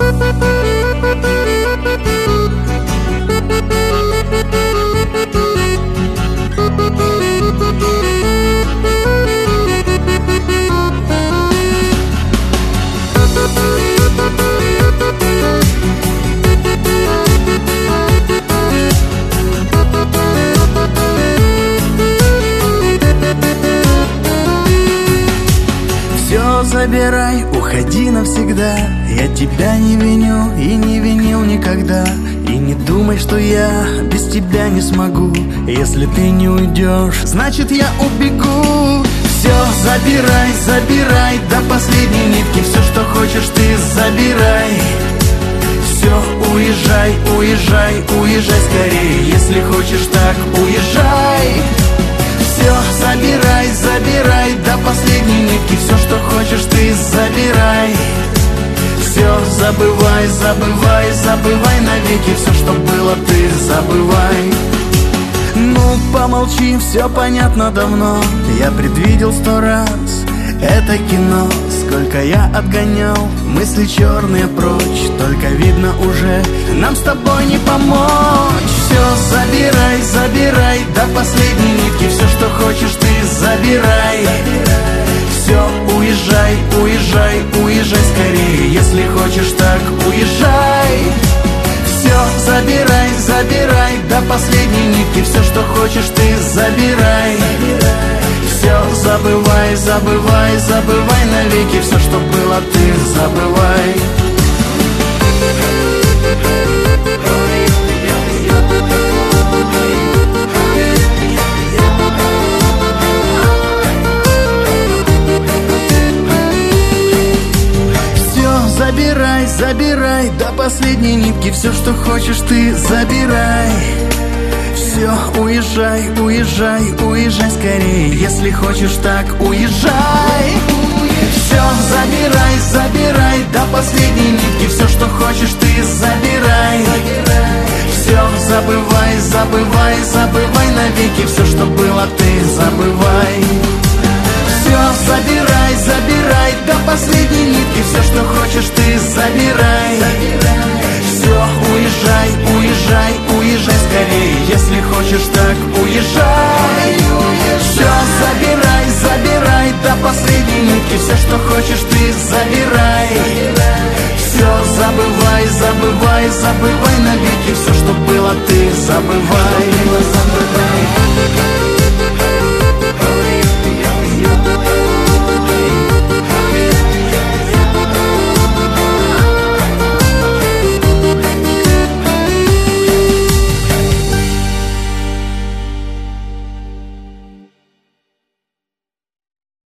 Забирай, уходи навсегда. Я тебя не виню и не винил никогда. И не думай, что я без тебя не смогу. Если ты не уйдешь, значит я убегу. Все забирай, забирай до последней нитки. Все, что хочешь, ты забирай. Все, уезжай, уезжай, уезжай скорее. Если хочешь так, уезжай. Все, забирай, забирай до последней нитки. Все, что хочешь, ты забирай. Все, забывай, забывай, забывай навеки. Все, что было, ты забывай. Ну, помолчи, все понятно давно. Я предвидел 100 раз это кино. Сколько я отгонял мысли черные прочь. Только видно уже, нам с тобой не помочь. Все, забирай, забирай до последней нитки. Все, что хочешь, ты забирай. Все, уезжай, уезжай, уезжай скорее. Если хочешь так, уезжай. Все, забирай, забирай до последней нитки. Все, что хочешь, ты забирай. Все, забывай, забывай, забывай навеки. Все, что было, ты забывай. Забирай, забирай до последней нитки. Все, что хочешь, ты забирай. Все, уезжай, уезжай, уезжай скорее. Если хочешь так, уезжай. Все, забирай, забирай до последней нитки. Все, что хочешь, ты забирай. Все, забывай, забывай, забывай навеки. Все, что было, ты забывай. Все, забирай, забирай до последней нитки. Все, что хочешь, ты забирай. Все, уезжай, уезжай, уезжай скорее. Если хочешь так, уезжай. Все, забирай, забирай до последней нитки. Все, что хочешь, ты